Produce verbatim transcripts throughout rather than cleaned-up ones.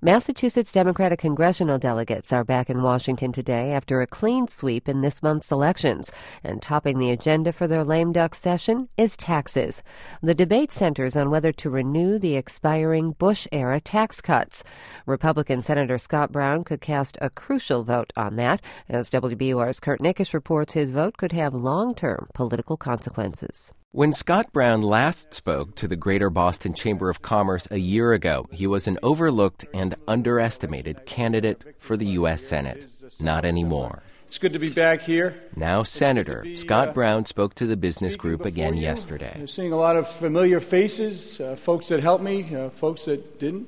Massachusetts Democratic congressional delegates are back in Washington today after a clean sweep in this month's elections. And topping the agenda for their lame duck session is taxes. The debate centers on whether to renew the expiring Bush-era tax cuts. Republican Senator Scott Brown could cast a crucial vote on that. As W B U R's Kurt Nickish reports, his vote could have long-term political consequences. When Scott Brown last spoke to the Greater Boston Chamber of Commerce a year ago, he was an overlooked and underestimated candidate for the U S Senate. Not anymore. It's good to be back here. Now Senator be, Scott uh, Brown spoke to the business group again you. yesterday. I'm seeing a lot of familiar faces, uh, folks that helped me, uh, folks that didn't.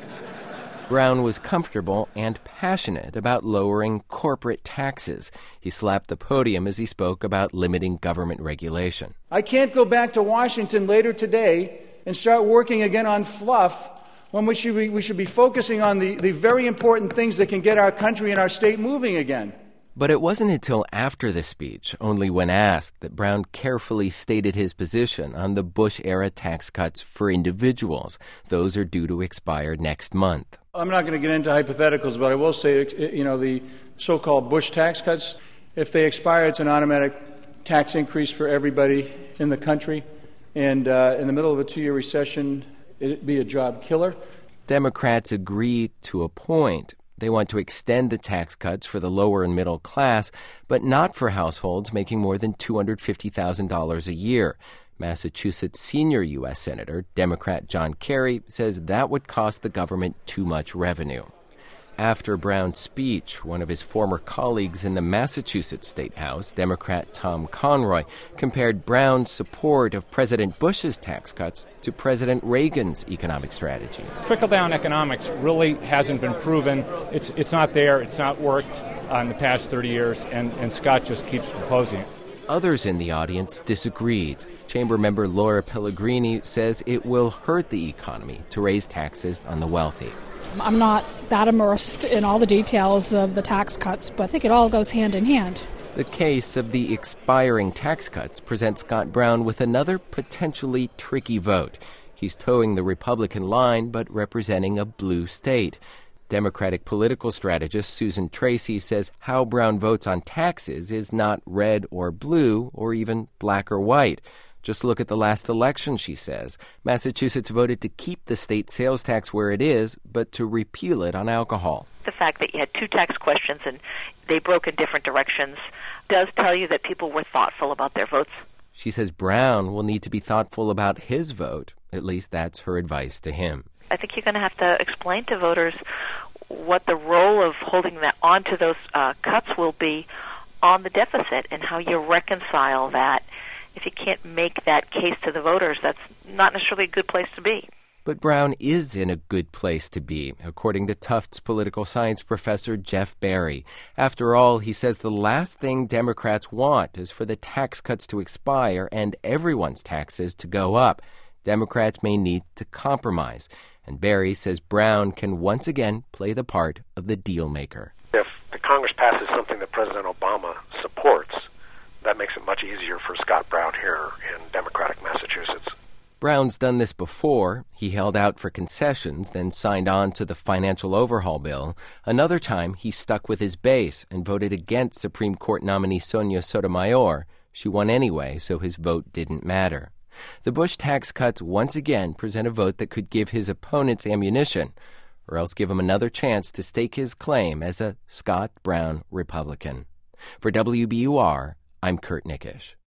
Brown was comfortable and passionate about lowering corporate taxes. He slapped the podium as he spoke about limiting government regulation. I can't go back to Washington later today and start working again on fluff when we should be, we should be focusing on the, the very important things that can get our country and our state moving again. But it wasn't until after the speech, only when asked, that Brown carefully stated his position on the Bush-era tax cuts for individuals. Those are due to expire next month. I'm not going to get into hypotheticals, but I will say, you know, the so-called Bush tax cuts, if they expire, it's an automatic tax increase for everybody in the country. And uh, in the middle of a two-year recession, it'd be a job killer. Democrats agree to a point. They want to extend the tax cuts for the lower and middle class, but not for households making more than two hundred fifty thousand dollars a year. Massachusetts senior U S Senator, Democrat John Kerry, says that would cost the government too much revenue. After Brown's speech, one of his former colleagues in the Massachusetts State House, Democrat Tom Conroy, compared Brown's support of President Bush's tax cuts to President Reagan's economic strategy. Trickle-down economics really hasn't been proven. It's it's not there. It's not worked uh, in the past thirty years, and, and Scott just keeps proposing it. Others in the audience disagreed. Chamber member Laura Pellegrini says it will hurt the economy to raise taxes on the wealthy. I'm not that immersed in all the details of the tax cuts, but I think it all goes hand in hand. The case of the expiring tax cuts presents Scott Brown with another potentially tricky vote. He's towing the Republican line, but representing a blue state. Democratic political strategist Susan Tracy says how Brown votes on taxes is not red or blue or even black or white. Just look at the last election, she says. Massachusetts voted to keep the state sales tax where it is, but to repeal it on alcohol. The fact that you had two tax questions and they broke in different directions does tell you that people were thoughtful about their votes. She says Brown will need to be thoughtful about his vote. At least that's her advice to him. I think you're going to have to explain to voters what the role of holding that onto those uh, cuts will be on the deficit and how you reconcile that. If you can't make that case to the voters, that's not necessarily a good place to be. But Brown is in a good place to be, according to Tufts political science professor Jeff Berry. After all, he says the last thing Democrats want is for the tax cuts to expire and everyone's taxes to go up. Democrats may need to compromise. And Berry says Brown can once again play the part of the deal maker. If the Congress passes something that President Obama supports, that makes it much easier for Scott Brown here in Democratic Massachusetts. Brown's done this before. He held out for concessions, then signed on to the financial overhaul bill. Another time, he stuck with his base and voted against Supreme Court nominee Sonia Sotomayor. She won anyway, so his vote didn't matter. The Bush tax cuts once again present a vote that could give his opponents ammunition, or else give him another chance to stake his claim as a Scott Brown Republican. For W B U R, I'm Kurt Nickish.